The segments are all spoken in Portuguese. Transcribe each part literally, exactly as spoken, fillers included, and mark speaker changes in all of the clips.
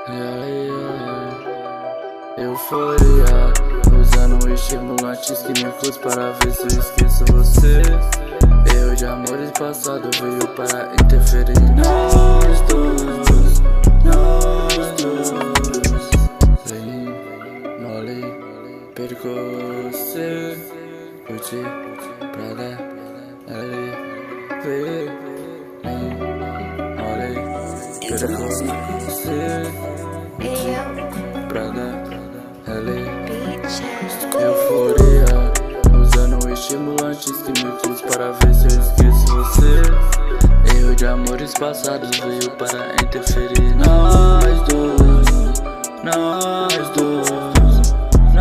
Speaker 1: Yeah, yeah. Euforia, usando estimulantes químicos para ver se eu esqueço você. Erro de amores passado veio para interferir em nós dois, nós dois. Vem, mole, perco você, curti, pra dar, ali, vem, mole, perco você, pra dar, ali. Euforia, usando estimulantes químicos para ver se eu esqueço você. Erro de amores passados veio para interferir. Nós dois, nós dois,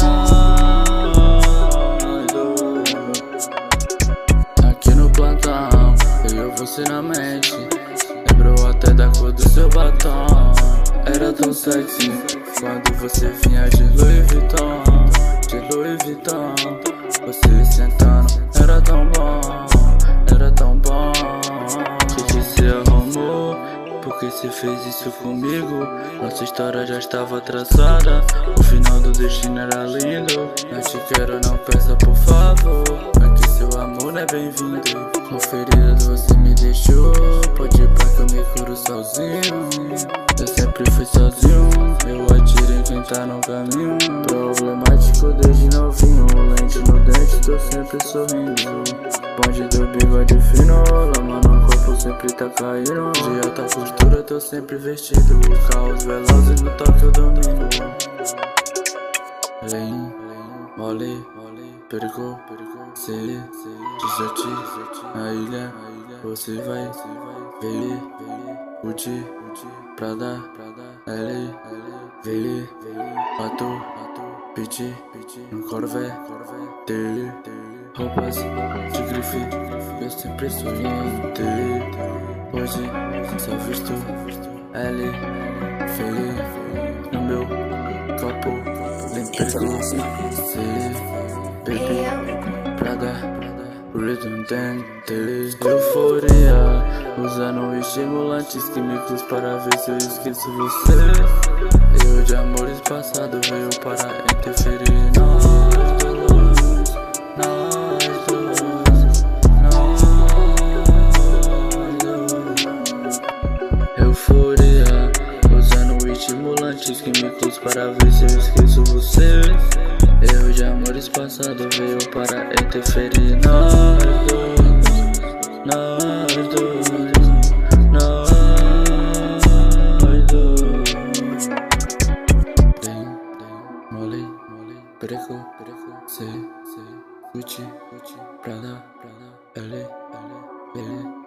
Speaker 1: nós dois. Aqui no plantão, eu e você na mente. Lembrou até da cor do seu batom. Era tão sexy quando você vinha de Louis Vuitton, de Louis Vuitton. Você sentando, era tão bom, era tão bom. Que que cê arrumou? Por que cê fez isso comigo? Nossa história já estava traçada, o final do destino era lindo. Não te quero, não peça por favor, aqui seu amor não é bem-vindo. Com feridas você me deixou, pode ir pra que eu me curo sozinho. Eu sempre fui sozinho, eu atiro em quem tá no caminho. Problemático desde novinho, lente no dente, tô sempre sorrindo. Bonde do bigode fino, lama no corpo sempre tá caindo. De alta costura tô sempre vestido, carros velozes no toque eu domino. Vem, mole, perco, se deserti na ilha. Você vai ver, curtir, pra dar, L, V, pato, piti, no Corvette dele. Roupas de grife, eu sempre sonhei em ter. Hoje só visto L, V, no meu copo. Lembrei C, baby, Prada, redundante. Euforia, usando estimulantes químicos para ver se eu esqueço você. Erro de amores passado veio para interferir em nós dois, nós dois, nós dois. Euforia, usando estimulantes químicos para ver se eu esqueço você. Erro de amores passado veio para interferir. Nós dois, nós dois, nós dois. Bem, mole, preco, se, curti, Prada, L, L,